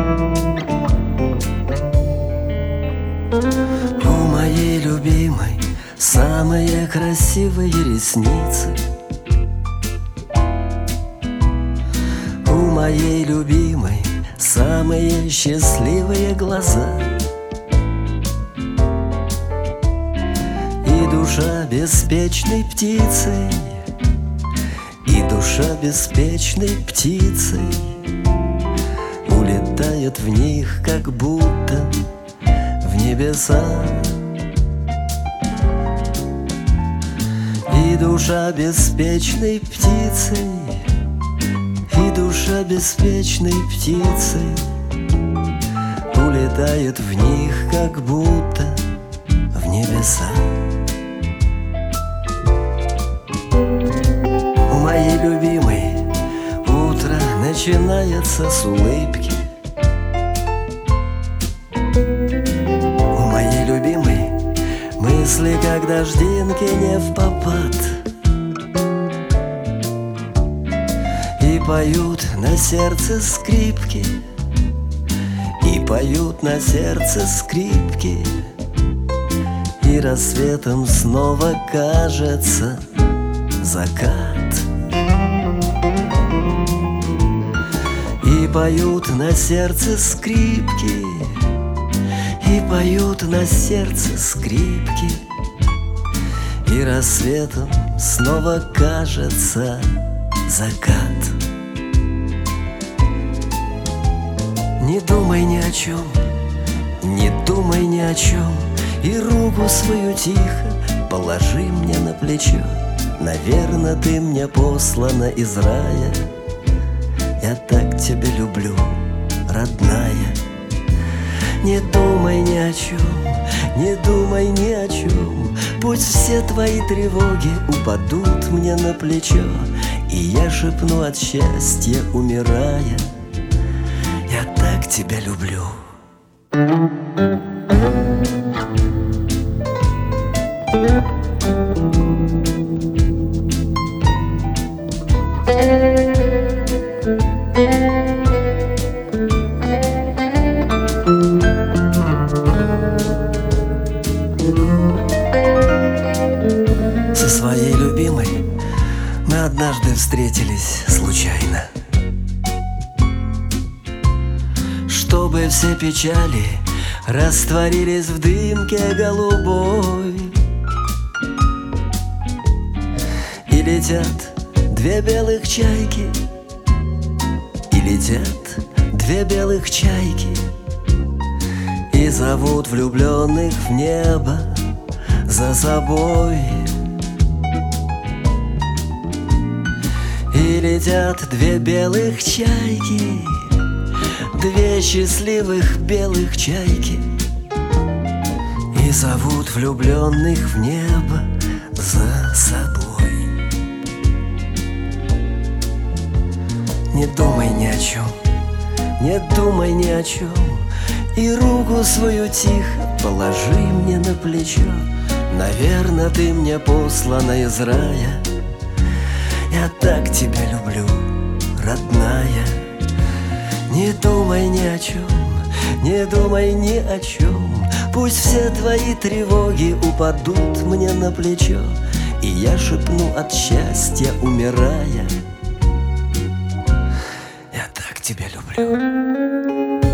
У моей любимой самые красивые ресницы. У моей любимой самые счастливые глаза. И душа беспечной птицей, и душа беспечной птицей улетает в них, как будто в небеса. И душа беспечной птицей, и душа беспечной птицей улетает в них, как будто в небеса. У моей любимой утро начинается с улыбки. У моей любимой мысли, как дождинки, не впопад. И поют на сердце скрипки, и поют на сердце скрипки. И рассветом снова кажется закат. И поют на сердце скрипки, и поют на сердце скрипки. И рассветом снова кажется закат. Не думай ни о чем, не думай ни о чем, и руку свою тихо положи мне на плечо. Наверно, ты мне послана из рая. Я так тебя люблю, родная. Не думай ни о чем, не думай ни о чем. Пусть все твои тревоги упадут мне на плечо, и я шепну от счастья, умирая: я так тебя люблю. Со своей любимой мы однажды встретились случайно, чтобы все печали растворились в дымке голубой. И летят две белых чайки, и летят две белых чайки, и зовут влюбленных в небо за собой. И летят две белых чайки, две счастливых белых чайки, и зовут влюбленных в небо за собой. Не думай ни о чем, не думай ни о чем, и руку свою тихо положи мне на плечо. Наверно, ты мне послана из рая. Я так тебя люблю, родная. Не думай ни о чем, не думай ни о чем. Пусть все твои тревоги упадут мне на плечо, и я шепну от счастья, умирая: я так тебя люблю.